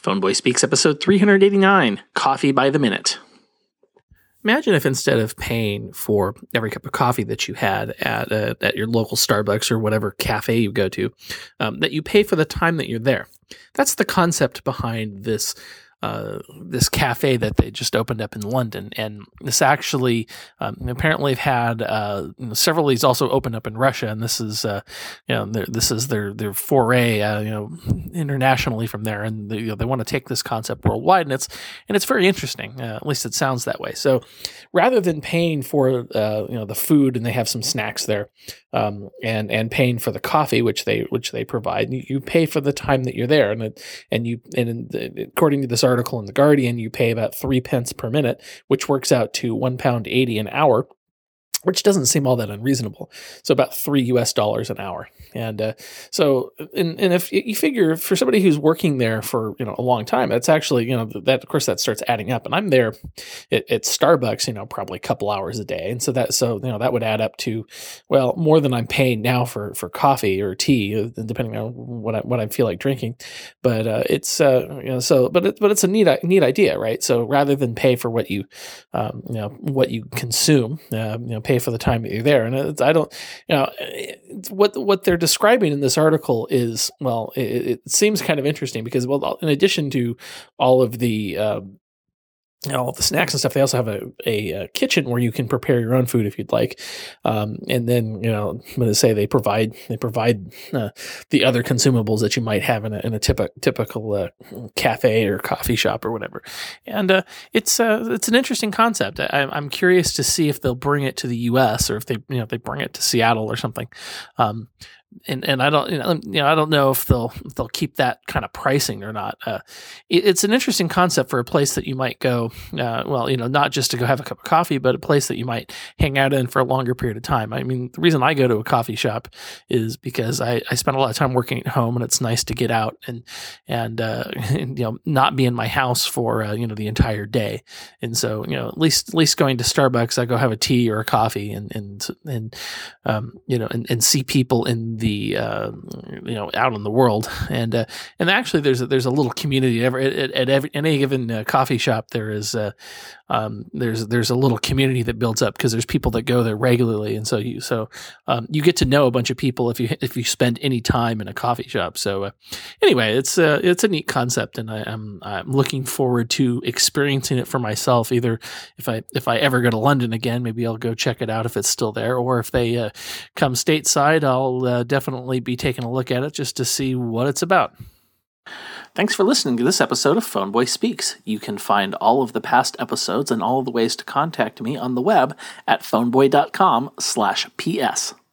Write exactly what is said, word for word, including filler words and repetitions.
Phoneboy Speaks, episode three eighty-nine, Coffee by the Minute. Imagine if instead of paying for every cup of coffee that you had at uh, at your local Starbucks or whatever cafe you go to, um, that you pay for the time that you're there. That's the concept behind this uh, this cafe that they just opened up in London. And this actually, um, apparently they've had uh, several of these also opened up in Russia. And this is, uh, you know, this is their, their foray, uh, you know, internationally from there. And they, you know, they want to take this concept worldwide. And it's, and it's very interesting. Uh, at least it sounds that way. So rather than paying for, uh, you know, the food, and they have some snacks there, um, and, and paying for the coffee, which they, which they provide, you, you pay for the time that you're there. And, it, and you, and according to this article in The Guardian, you pay about three pence per minute, which works out to one pound eighty an hour, which doesn't seem all that unreasonable. So about three U S dollars an hour. And uh, so, and, and if you figure for somebody who's working there for, you know, a long time, that's actually, you know, that, of course, that starts adding up. And I'm there at, at Starbucks, you know, probably a couple hours a day. And so that, so, you know, that would add up to, well, more than I'm paying now for, for coffee or tea, depending on what I, what I feel like drinking. But uh, it's, uh, you know, so, but it, but it's a neat, neat idea, right? So rather than pay for what you, um, you know, what you consume, uh, you know, pay for the time that you're there. And it's, I don't, you know, what, what they're describing in this article is, well, it, it seems kind of interesting because, well, in addition to all of the, um, you know, all the snacks and stuff, they also have a, a, a kitchen where you can prepare your own food if you'd like. Um, and then, you know, I'm going to say they provide, they provide uh, the other consumables that you might have in a, in a typ- typical uh, cafe or coffee shop or whatever. And uh, it's uh, it's an interesting concept. I, I'm curious to see if they'll bring it to the U S or if they, you know, if they bring it to Seattle or something. Um, And and I don't you know, you know I don't know if they'll if they'll keep that kind of pricing or not. Uh, it, it's an interesting concept for a place that you might go. Uh, well, you know, not just to go have a cup of coffee, but a place that you might hang out in for a longer period of time. I mean, the reason I go to a coffee shop is because I, I spend a lot of time working at home, and it's nice to get out and and, uh, and you know not be in my house for uh, you know the entire day. And so you know at least at least going to Starbucks, I go have a tea or a coffee and and and um, you know and, and see people in the uh, you know out in the world, and uh, and actually there's a, there's a little community ever at, at every, any given uh, coffee shop. There is uh, um, there's there's a little community that builds up because there's people that go there regularly, and so you so um, you get to know a bunch of people if you if you spend any time in a coffee shop. So uh, anyway, it's uh, it's a neat concept, and I, I'm I'm looking forward to experiencing it for myself. Either if I if I ever go to London again, maybe I'll go check it out if it's still there, or if they uh, come stateside, I'll uh, definitely be taking a look at it just to see what it's about. Thanks for listening to this episode of Phoneboy Speaks. You can find all of the past episodes and all of the ways to contact me on the web at phoneboy dot com slash P S.